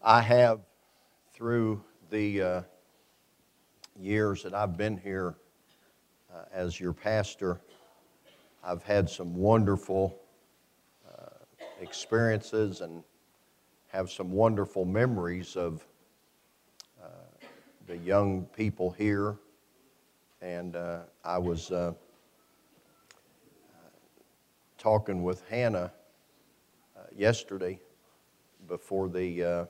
I have, through the years that I've been here as your pastor, I've had some wonderful experiences and have some wonderful memories of the young people here. And I was talking with Hannah yesterday before the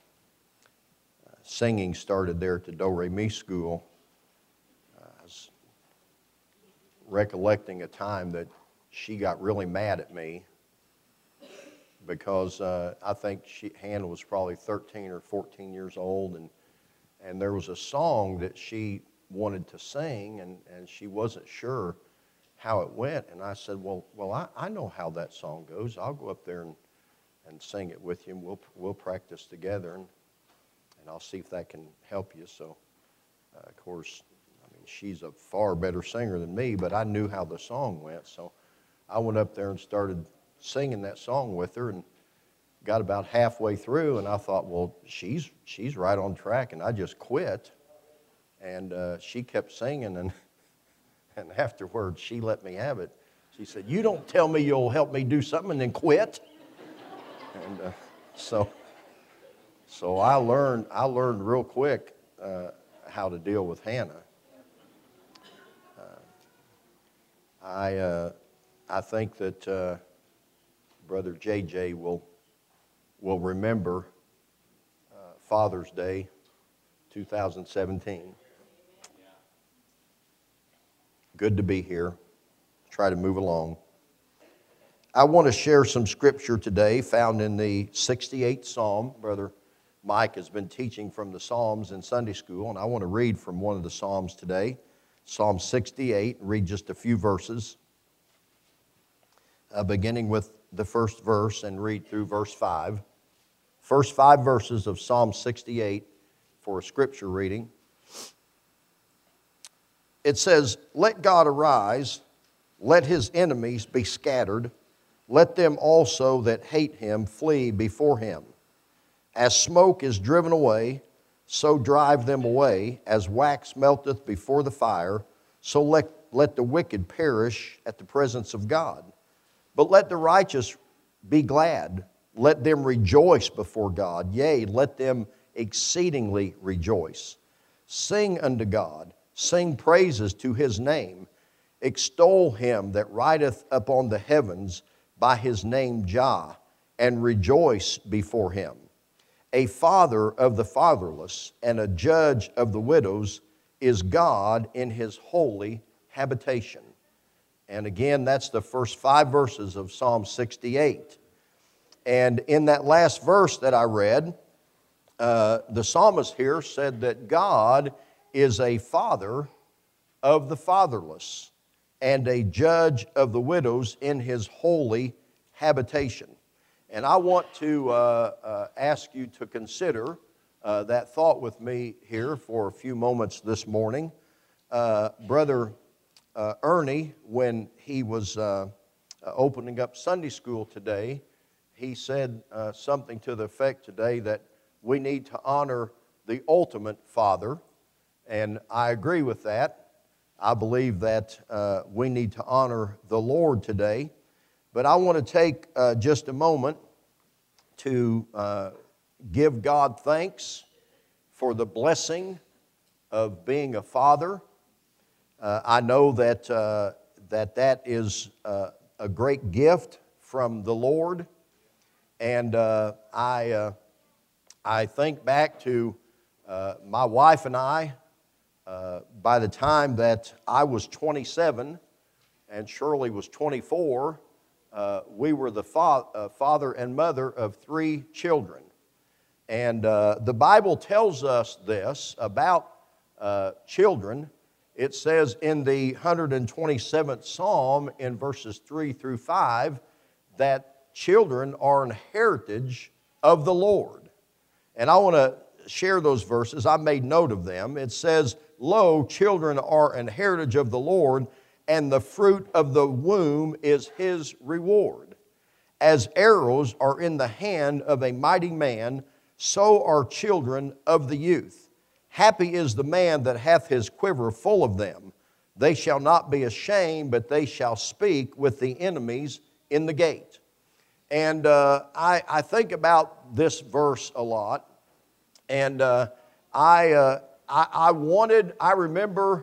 singing started there at the Do Re Mi school. I was recollecting a time that she got really mad at me because I think Hannah was probably 13 or 14 years old, and there was a song that she wanted to sing, and she wasn't sure how it went. And I said, well, I know how that song goes. I'll go up there and sing it with you, and we'll practice together, and I'll see if that can help you. So, of course, I mean, she's a far better singer than me, but I knew how the song went. So I went up there and started singing that song with her, and got about halfway through, and I thought, well, she's right on track, and I just quit. And she kept singing, and afterwards she let me have it. She said, "You don't tell me you'll help me do something and then quit." And so I learned real quick how to deal with Hannah. I think that Brother JJ will remember Father's Day 2017. Good to be here. Try to move along. I want to share some scripture today found in the 68th Psalm. Brother Mike has been teaching from the Psalms in Sunday school, and I want to read from one of the Psalms today, Psalm 68, read just a few verses, beginning with the first verse and read through verse 5. First 5 verses of Psalm 68 for a scripture reading. It says, "Let God arise, let his enemies be scattered, let them also that hate him flee before him. As smoke is driven away, so drive them away. As wax melteth before the fire, so let the wicked perish at the presence of God. But let the righteous be glad, let them rejoice before God. Yea, let them exceedingly rejoice. Sing unto God, sing praises to his name. Extol him that rideth upon the heavens by his name Jah, and rejoice before him. A father of the fatherless and a judge of the widows is God in his holy habitation." And again, that's the first 5 verses of Psalm 68. And in that last verse that I read, the psalmist here said that God is a father of the fatherless and a judge of the widows in his holy habitation. And I want to ask you to consider that thought with me here for a few moments this morning. Brother Ernie, when he was opening up Sunday school today, he said something to the effect today that we need to honor the ultimate Father, and I agree with that. I believe that we need to honor the Lord today. But I want to take just a moment to give God thanks for the blessing of being a father. I know that that is a great gift from the Lord. And I think back to my wife and I. By the time that I was 27 and Shirley was 24, we were the father and mother of 3 children. And the Bible tells us this about children. It says in the 127th Psalm in verses 3 through 5 that children are an heritage of the Lord. And I want to share those verses. I made note of them. It says, "Lo, children are an heritage of the Lord, and the fruit of the womb is his reward. As arrows are in the hand of a mighty man, so are children of the youth. Happy is the man that hath his quiver full of them. They shall not be ashamed, but they shall speak with the enemies in the gate. And I think about this verse a lot. And I remember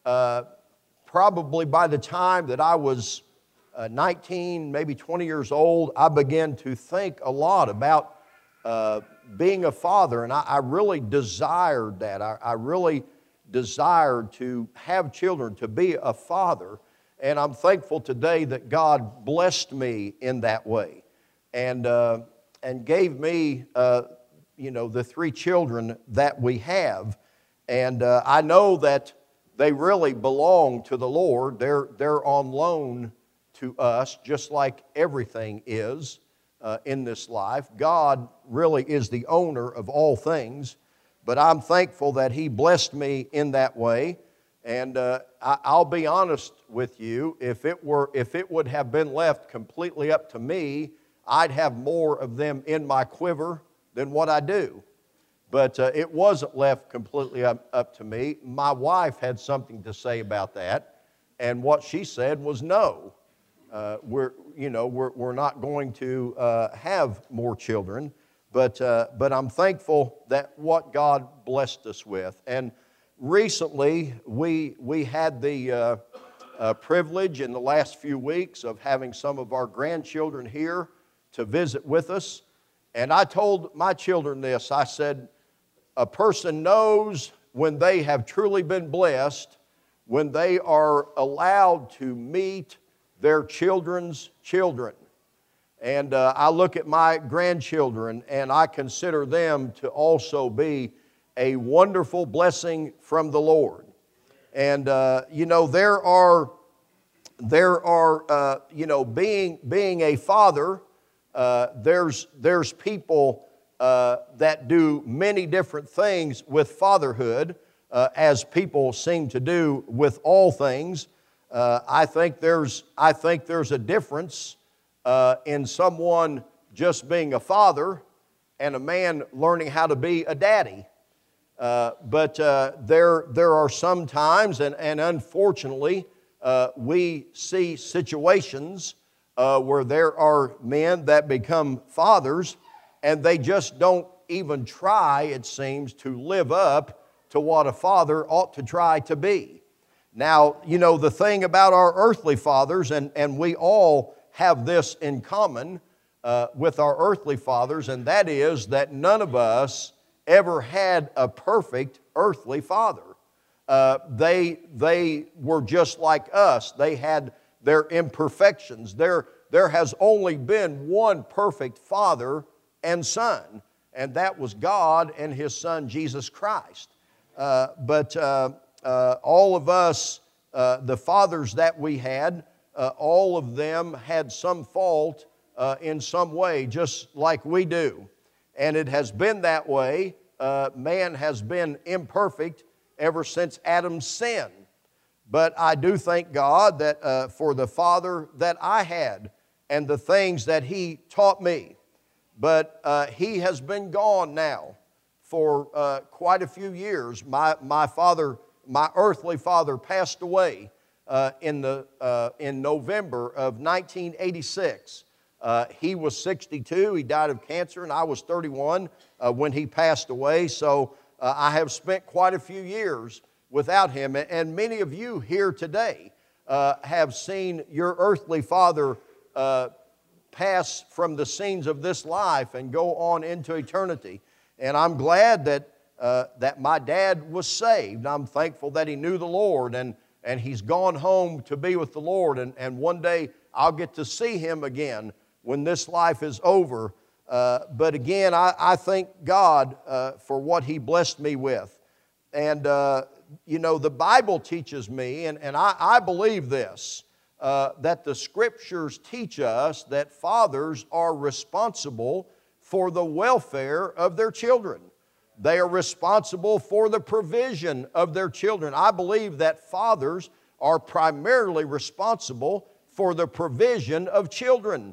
probably by the time that I was 19, maybe 20 years old, I began to think a lot about being a father, and I really desired that. I really desired to have children, to be a father, and I'm thankful today that God blessed me in that way, and gave me, the 3 children that we have, and I know that they really belong to the Lord. They're on loan to us, just like everything is in this life. God really is the owner of all things, but I'm thankful that He blessed me in that way. And I'll be honest with you, if it would have been left completely up to me, I'd have more of them in my quiver than what I do. But it wasn't left completely up to me. My wife had something to say about that, and what she said was no. We're not going to have more children, but I'm thankful that what God blessed us with. And recently, we had the privilege in the last few weeks of having some of our grandchildren here to visit with us. And I told my children this. I said, a person knows when they have truly been blessed when they are allowed to meet their children's children. And I look at my grandchildren and I consider them to also be a wonderful blessing from the Lord. And there are being a father, there's people that do many different things with fatherhood, as people seem to do with all things. I think there's a difference in someone just being a father and a man learning how to be a daddy. But there are some times, and unfortunately, we see situations where there are men that become fathers and they just don't even try, it seems, to live up to what a father ought to try to be. Now, the thing about our earthly fathers, and we all have this in common with our earthly fathers, and that is that none of us ever had a perfect earthly father. They were just like us. They had their imperfections. There has only been one perfect father and son, and that was God and His Son, Jesus Christ. But all of us, the fathers that we had, all of them had some fault in some way, just like we do. And it has been that way. Man has been imperfect ever since Adam's sin. But I do thank God that for the father that I had and the things that he taught me. But he has been gone now for quite a few years. My earthly father passed away in November of 1986. He was 62. He died of cancer, and I was 31 when he passed away. So I have spent quite a few years without him. And many of you here today have seen your earthly father pass from the scenes of this life and go on into eternity. And I'm glad that my dad was saved. I'm thankful that he knew the Lord, and he's gone home to be with the Lord. And one day I'll get to see him again when this life is over. But again, I thank God for what He blessed me with. And, the Bible teaches me, and I believe this, that the Scriptures teach us that fathers are responsible for the welfare of their children. They are responsible for the provision of their children. I believe that fathers are primarily responsible for the provision of children.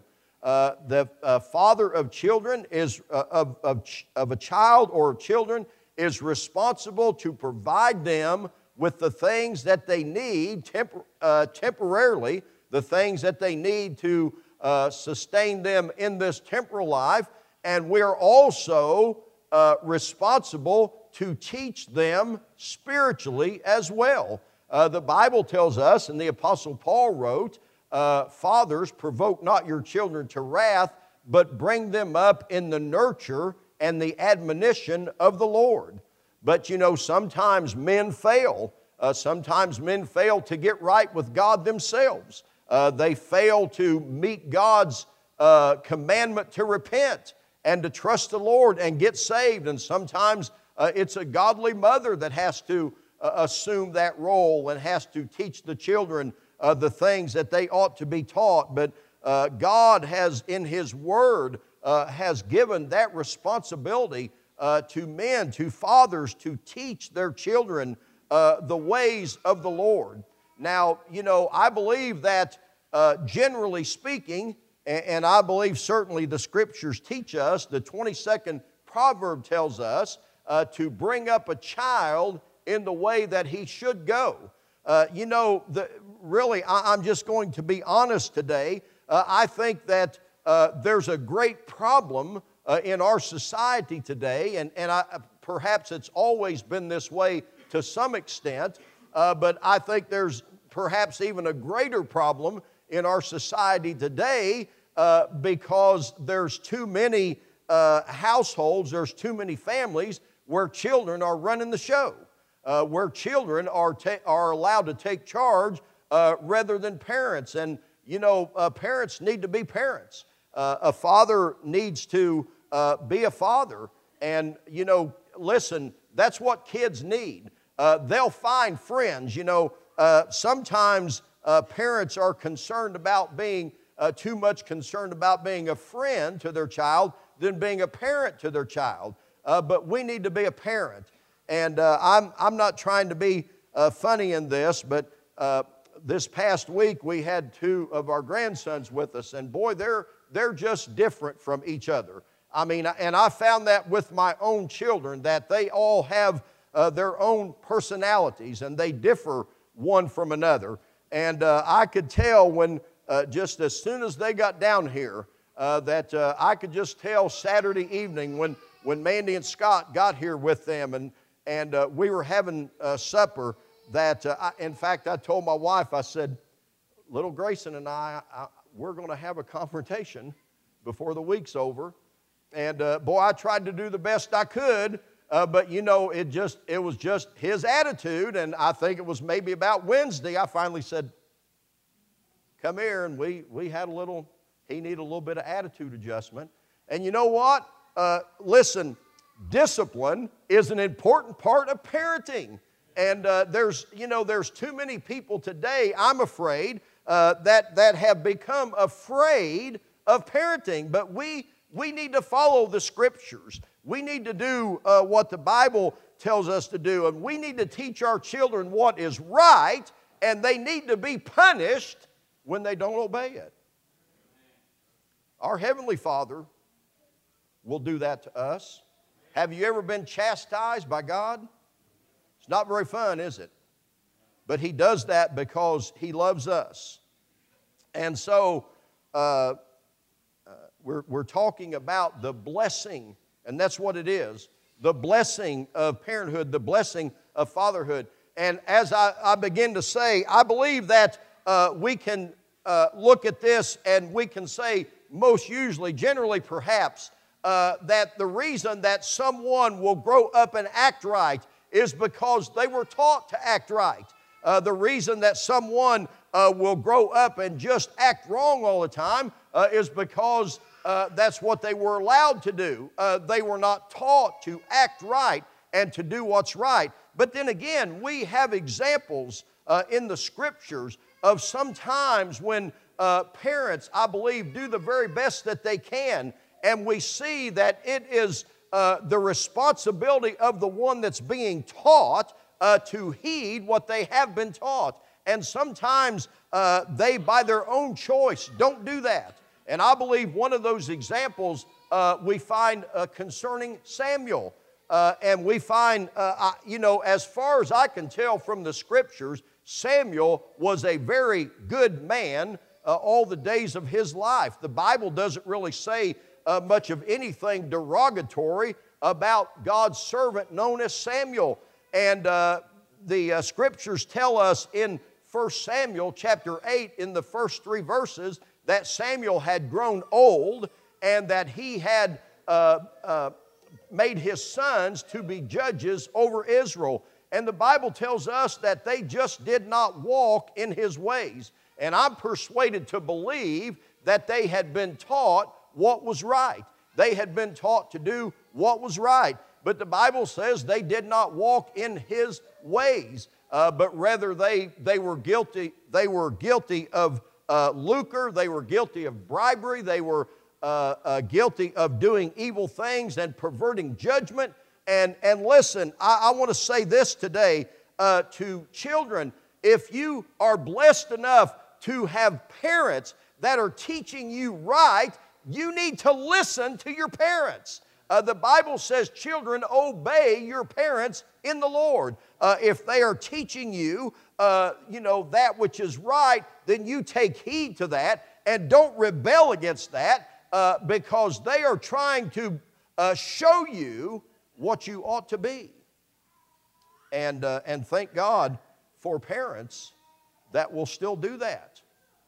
The father of children is of a child or children is responsible to provide them with the things that they need temporarily, the things that they need to sustain them in this temporal life, and we're also responsible to teach them spiritually as well. The Bible tells us, and the Apostle Paul wrote, fathers, provoke not your children to wrath, but bring them up in the nurture and the admonition of the Lord. But you know, sometimes men fail. Sometimes men fail to get right with God themselves. They fail to meet God's commandment to repent and to trust the Lord and get saved. And sometimes it's a godly mother that has to assume that role and has to teach the children the things that they ought to be taught. But God has, in His Word, has given that responsibility to men, to fathers, to teach their children the ways of the Lord. Now, you know, I believe that generally speaking, and I believe certainly the Scriptures teach us, the 22nd proverb tells us to bring up a child in the way that he should go. You know, really, I'm just going to be honest today. I think that there's a great problem in our society today, and perhaps it's always been this way to some extent, but I think there's perhaps even a greater problem in our society today because there's too many households, there's too many families where children are running the show, where children are allowed to take charge rather than parents. And, you know, parents need to be parents. A father needs to be a father. And, you know, listen, that's what kids need. They'll find friends. You know, sometimes parents are concerned about being too much concerned about being a friend to their child than being a parent to their child. But we need to be a parent. And I'm not trying to be funny in this, but this past week we had two of our grandsons with us, and boy, they're just different from each other. I mean, and I found that with my own children, that they all have their own personalities, and they differ one from another. And I could tell when, just as soon as they got down here, that I could just tell Saturday evening when Mandy and Scott got here with them, and we were having supper, that in fact I told my wife, I said, little Grayson and we're going to have a confrontation before the week's over. And boy, I tried to do the best I could, but you know, it was just his attitude. And I think it was maybe about Wednesday, I finally said, come here. And we had he needed a little bit of attitude adjustment. And you know what? Listen, discipline is an important part of parenting. And there's too many people today, I'm afraid, that have become afraid of parenting. But we need to follow the Scriptures. We need to do what the Bible tells us to do. And we need to teach our children what is right, and they need to be punished when they don't obey it. Our Heavenly Father will do that to us. Have you ever been chastised by God? It's not very fun, is it? But He does that because He loves us. And so we're talking about the blessing, and that's what it is, the blessing of parenthood, the blessing of fatherhood. And as I begin to say, I believe that we can look at this and we can say most usually, generally perhaps, that the reason that someone will grow up and act right is because they were taught to act right. The reason that someone will grow up and just act wrong all the time is because that's what they were allowed to do. They were not taught to act right and to do what's right. But then again, we have examples in the Scriptures of sometimes when parents, I believe, do the very best that they can, and we see that it is the responsibility of the one that's being taught to heed what they have been taught. And sometimes they, by their own choice, don't do that. And I believe one of those examples we find concerning Samuel. And we find, as far as I can tell from the Scriptures, Samuel was a very good man all the days of his life. The Bible doesn't really say much of anything derogatory about God's servant known as Samuel. And the Scriptures tell us in 1 Samuel chapter 8 in the first 3 verses that Samuel had grown old and that he had made his sons to be judges over Israel. And the Bible tells us that they just did not walk in his ways. And I'm persuaded to believe that they had been taught what was right. They had been taught to do what was right. But the Bible says they did not walk in his ways, but rather they were guilty. They were guilty of lucre. They were guilty of bribery. They were guilty of doing evil things and perverting judgment. And listen, I want to say this today to children. If you are blessed enough to have parents that are teaching you right, you need to listen to your parents. The Bible says, children, obey your parents in the Lord. If they are teaching you, that which is right, then you take heed to that and don't rebel against that because they are trying to show you what you ought to be. And thank God for parents that will still do that.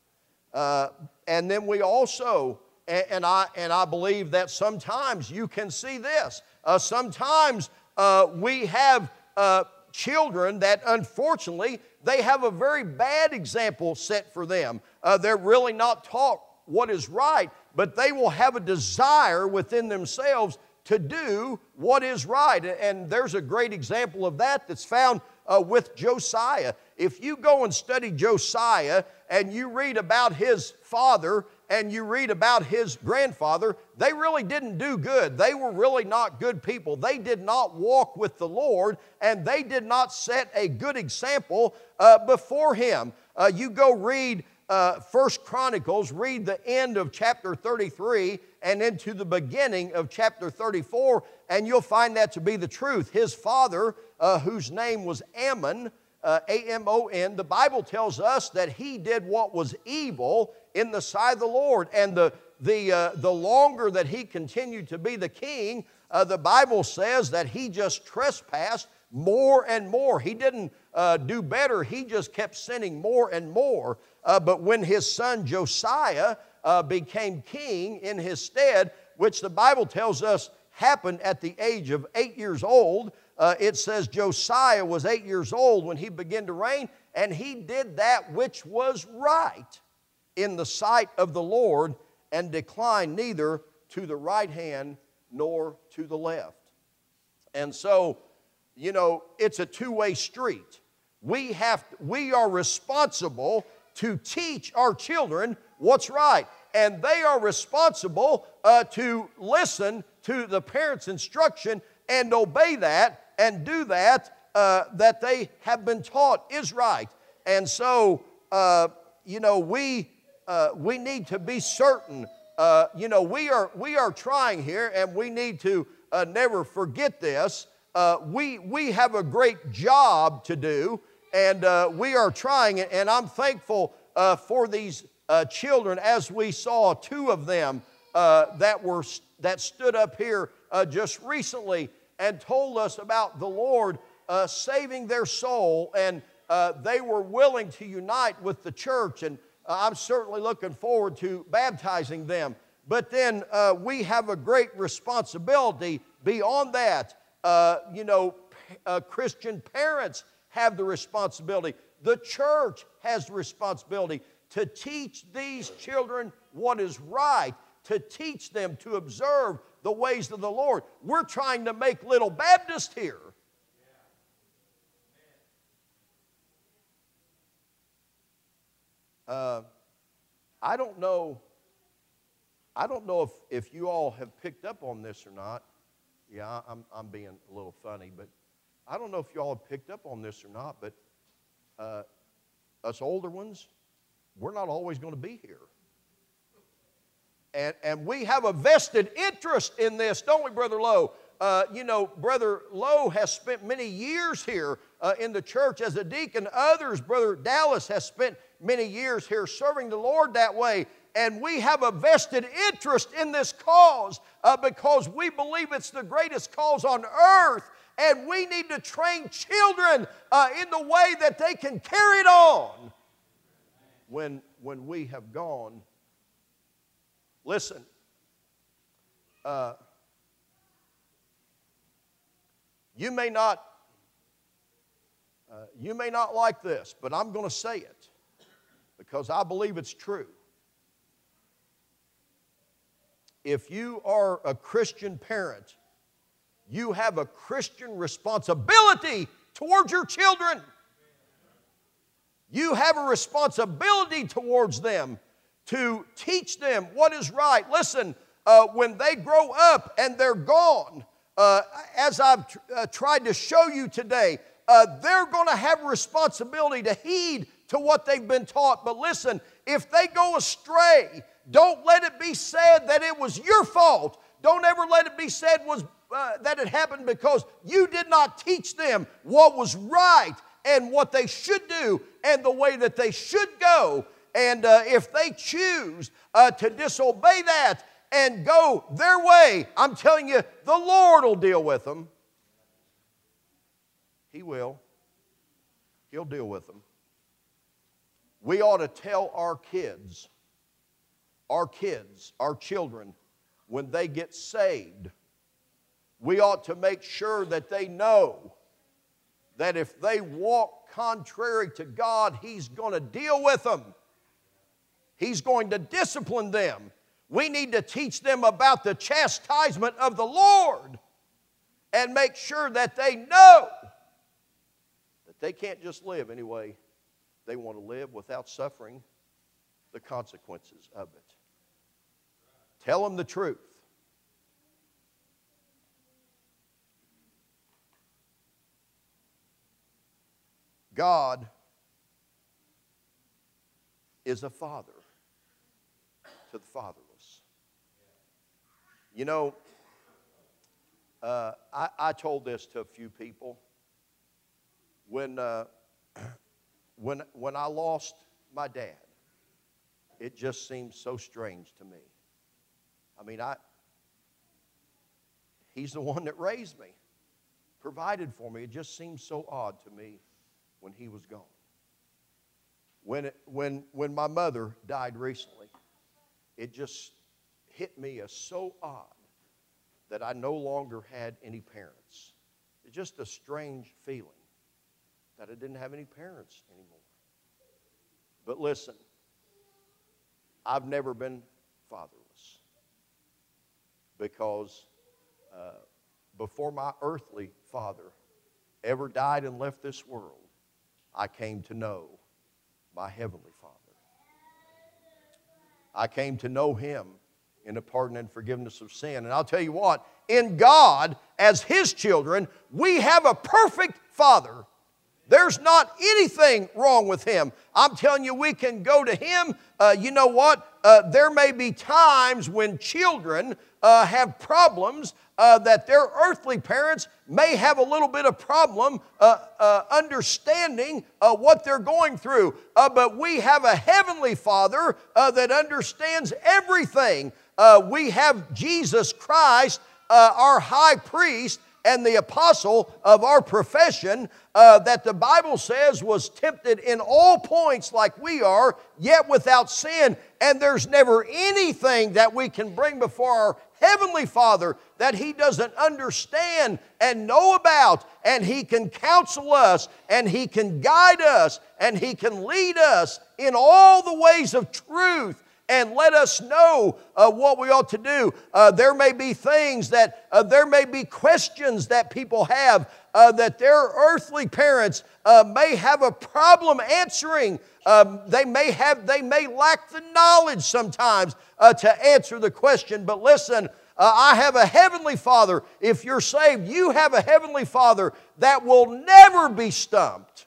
And then we also, and I believe that sometimes you can see this. Sometimes we have children that unfortunately they have a very bad example set for them. They're really not taught what is right, but they will have a desire within themselves to do what is right. And there's a great example of that that's found with Josiah. If you go and study Josiah and you read about his father and you read about his grandfather, they really didn't do good. They were really not good people. They did not walk with the Lord, and they did not set a good example before him. You go read 1 Chronicles, read the end of chapter 33 and into the beginning of chapter 34, and you'll find that to be the truth. His father, whose name was Ammon, A-M-O-N, the Bible tells us that he did what was evil in the sight of the Lord. And the longer that he continued to be the king, the Bible says that he just trespassed more and more. He didn't do better. He just kept sinning more and more. But when his son Josiah became king in his stead, which the Bible tells us happened at the age of 8 years old, it says Josiah was 8 years old when he began to reign, and he did that which was right in the sight of the Lord, and declined neither to the right hand nor to the left. And so, it's a two-way street. We are responsible to teach our children what's right, and they are responsible to listen to the parents' instruction and obey that and do that that they have been taught is right. And so, we need to be certain. We are trying here, and we need to never forget this. We have a great job to do, and we are trying it. And I'm thankful for these children, as we saw 2 of them that stood up here just recently and told us about the Lord saving their soul, and they were willing to unite with the church, and I'm certainly looking forward to baptizing them. But then we have a great responsibility beyond that. Christian parents have the responsibility. The church has the responsibility to teach these children what is right, to teach them to observe the ways of the Lord. We're trying to make little Baptists here. I don't know if you all have picked up on this or not. Yeah, I'm being a little funny, but I don't know if you all have picked up on this or not, but us older ones, we're not always going to be here. And we have a vested interest in this, don't we, Brother Lowe? Brother Lowe has spent many years here in the church as a deacon. Others, Brother Dallas has spent many years here serving the Lord that way. And we have a vested interest in this cause because we believe it's the greatest cause on earth. And we need to train children in the way that they can carry it on when we have gone. Listen, you may not like this, but I'm going to say it because I believe it's true. If you are a Christian parent, you have a Christian responsibility towards your children. You have a responsibility towards them to teach them what is right. Listen, when they grow up and they're gone, as I've tried to show you today, they're going to have a responsibility to heed to what they've been taught. But listen, if they go astray, don't let it be said that it was your fault. Don't ever let it be said that it happened because you did not teach them what was right and what they should do and the way that they should go. And if they choose to disobey that and go their way, I'm telling you, the Lord will deal with them. He will. He'll deal with them. We ought to tell our kids, our children, when they get saved, we ought to make sure that they know that if they walk contrary to God, He's going to deal with them. He's going to discipline them. We need to teach them about the chastisement of the Lord and make sure that they know that they can't just live any way they want to live without suffering the consequences of it. Tell them the truth. God is a father to the fatherless. You know, I told this to a few people. When I lost my dad, it just seemed so strange to me. I mean, he's the one that raised me, provided for me. It just seemed so odd to me when he was gone. When my mother died recently, it just hit me as so odd that I no longer had any parents. It's just a strange feeling that I didn't have any parents anymore. But listen, I've never been fatherless because before my earthly father ever died and left this world, I came to know my heavenly Father. I came to know Him in the pardon and forgiveness of sin. And I'll tell you what, in God, as His children, we have a perfect Father. There's not anything wrong with Him. I'm telling you, we can go to Him. You know what? There may be times when children have problems that their earthly parents may have a little bit of problem understanding what they're going through. But we have a heavenly Father that understands everything. We have Jesus Christ, our high priest, and the apostle of our profession that the Bible says was tempted in all points like we are, yet without sin. And there's never anything that we can bring before our Heavenly Father that He doesn't understand and know about. And He can counsel us, and He can guide us, and He can lead us in all the ways of truth and let us know what we ought to do. There may be things that, there may be questions that people have that their earthly parents may have a problem answering. They may lack the knowledge sometimes to answer the question. But listen, I have a heavenly Father. If you're saved, you have a heavenly Father that will never be stumped.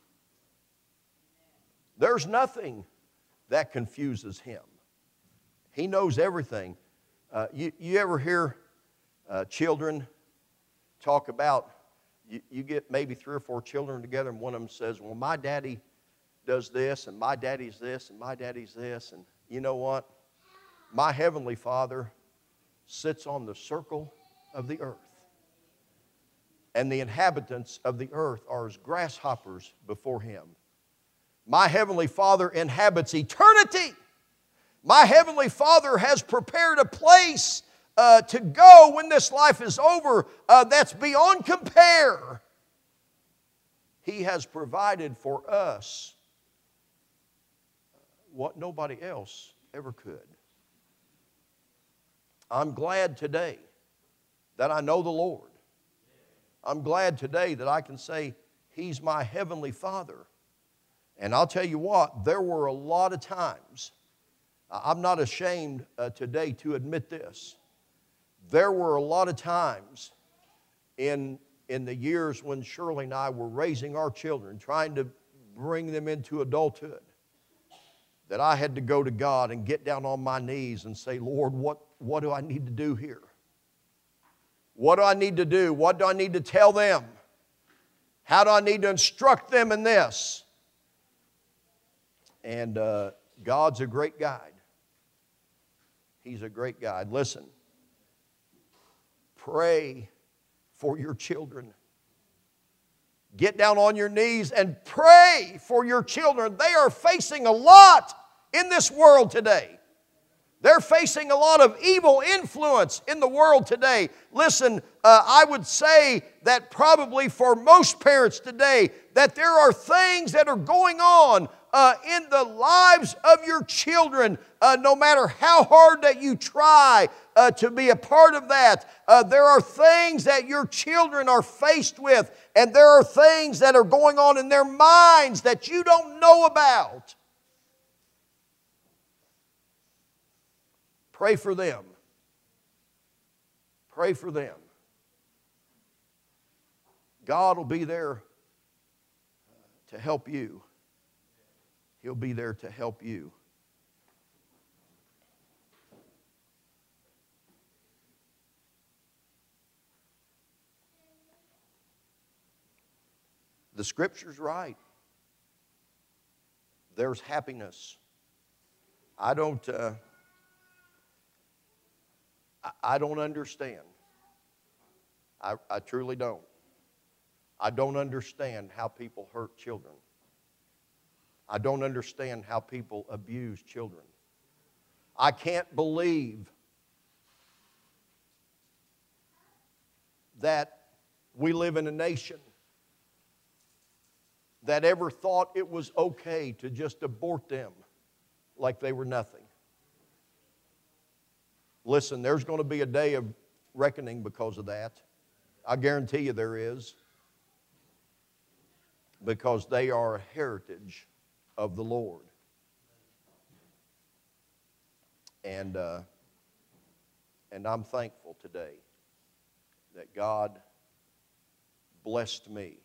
There's nothing that confuses Him. He knows everything. You ever hear children talk about, you get maybe 3 or 4 children together and one of them says, well, my daddy does this and my daddy's this and my daddy's this. And you know what? My Heavenly Father sits on the circle of the earth. And the inhabitants of the earth are as grasshoppers before Him. My Heavenly Father inhabits eternity. My Heavenly Father has prepared a place to go when this life is over that's beyond compare. He has provided for us what nobody else ever could. I'm glad today that I know the Lord. I'm glad today that I can say He's my Heavenly Father. And I'll tell you what, there were a lot of times, I'm not ashamed today to admit this, there were a lot of times in the years when Shirley and I were raising our children, trying to bring them into adulthood, that I had to go to God and get down on my knees and say, Lord, what do I need to do here? What do I need to do? What do I need to tell them? How do I need to instruct them in this? And God's a great guide. He's a great guide. Listen, pray for your children. Get down on your knees and pray for your children. They are facing a lot in this world today. They're facing a lot of evil influence in the world today. Listen, I would say that probably for most parents today, that there are things that are going on in the lives of your children, no matter how hard that you try to be a part of that. There are things that your children are faced with, and there are things that are going on in their minds that you don't know about. Pray for them. Pray for them. God will be there to help you. He'll be there to help you. The Scripture's right. There's happiness. I don't understand. I truly don't. I don't understand how people hurt children. I don't understand how people abuse children. I can't believe that we live in a nation that ever thought it was okay to just abort them like they were nothing. Listen, there's going to be a day of reckoning because of that. I guarantee you there is. Because they are a heritage of the Lord. And I'm thankful today that God blessed me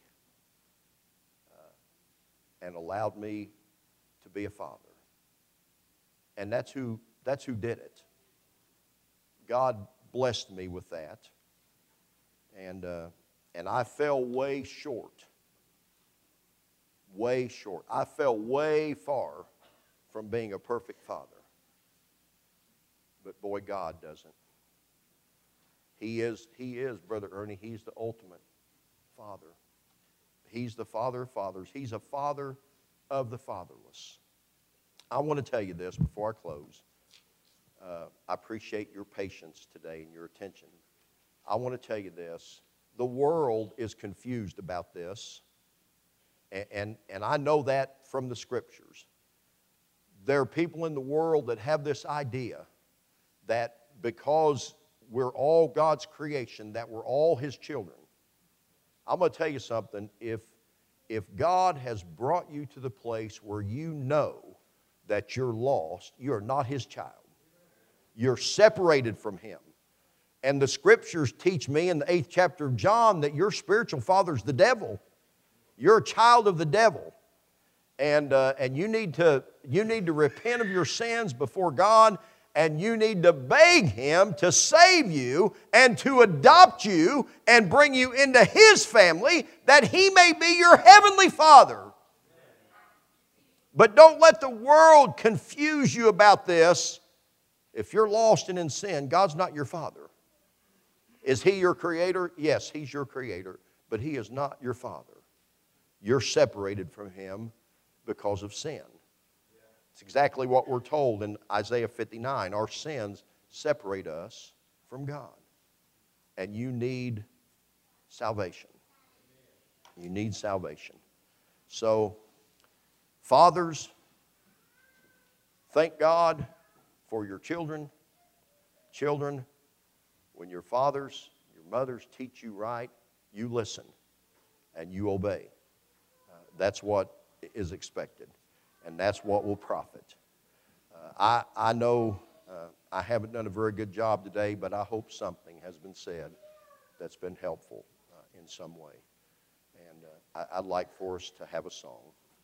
and allowed me to be a father. And that's who did it. God blessed me with that. And I fell way short. Way short. I fell way far from being a perfect father. But boy, God doesn't. He is, Brother Ernie, He's the ultimate father. He's the Father of fathers. He's a father of the fatherless. I want to tell you this before I close. I appreciate your patience today and your attention. I want to tell you this. The world is confused about this. And I know that from the Scriptures. There are people in the world that have this idea that because we're all God's creation, that we're all His children. I'm going to tell you something. If God has brought you to the place where you know that you're lost, you're not His child. You're separated from Him. And the Scriptures teach me in the 8th chapter of John that your spiritual father's the devil. You're a child of the devil. And you need to repent of your sins before God and you need to beg Him to save you and to adopt you and bring you into His family that He may be your heavenly Father. But don't let the world confuse you about this. If you're lost and in sin, God's not your Father. Is He your Creator? Yes, He's your Creator, but He is not your Father. You're separated from Him because of sin. It's exactly what we're told in Isaiah 59. Our sins separate us from God. And you need salvation. You need salvation. So, fathers, thank God for your children. Children, when your fathers, your mothers teach you right, you listen and you obey. That's what is expected, and that's what will profit. I know I haven't done a very good job today, but I hope something has been said that's been helpful in some way. And I'd like for us to have a song.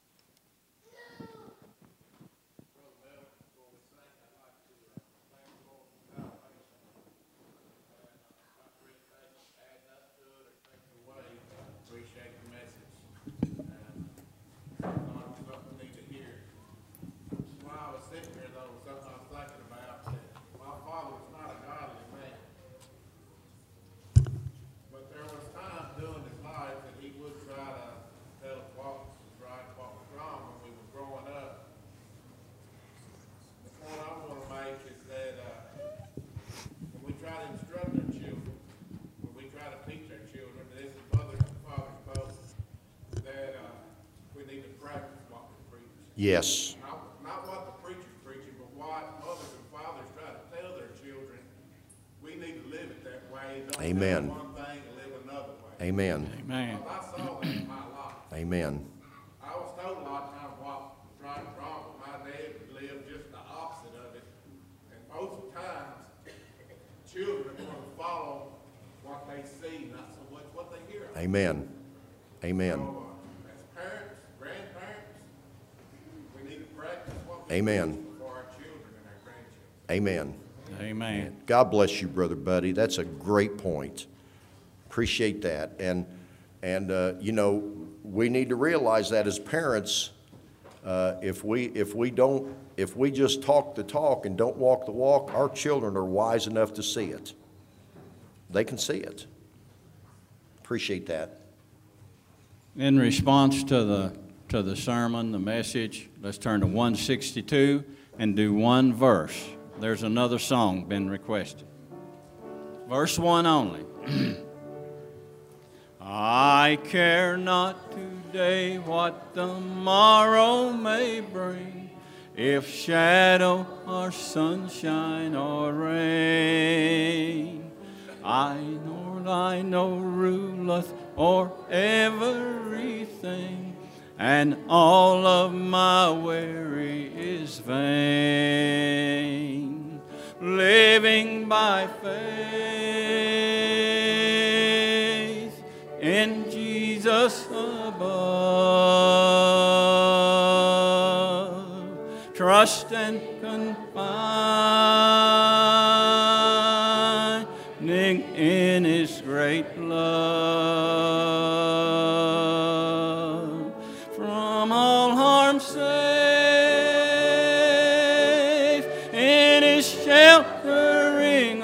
Yes. Not what the preacher's preaching, but what mothers and fathers try to tell their children. We need to live it that way. Don't Amen. do one thing and live another way. Amen. Amen. Well, I saw that in my life. Amen. I was told a lot of times what was right and wrong, but my dad would live just the opposite of it. And most times, children are going to follow what they see, not so much what they hear. Amen. Amen. So, as parents, grandparents, we need to practice what we Amen. do for our children and our grandchildren. Amen. Amen. God bless you, Brother Buddy. That's a great point. Appreciate that. And you know, we need to realize that as parents, if we just talk the talk and don't walk the walk, our children are wise enough to see it. They can see it. Appreciate that. In response to the sermon, the message, let's turn to 162 and do one verse. There's another song been requested. Verse 1 only. I care not today what the morrow may bring, if shadow or sunshine or rain. I know ruleth o'er everything, and all of my weary is vain. Living by faith in Jesus above, trust and confiding in His great love. From all harm safe in His sheltering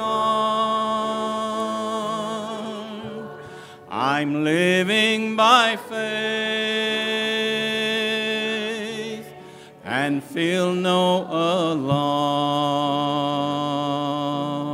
arms. I'm living by faith and feel no alarm.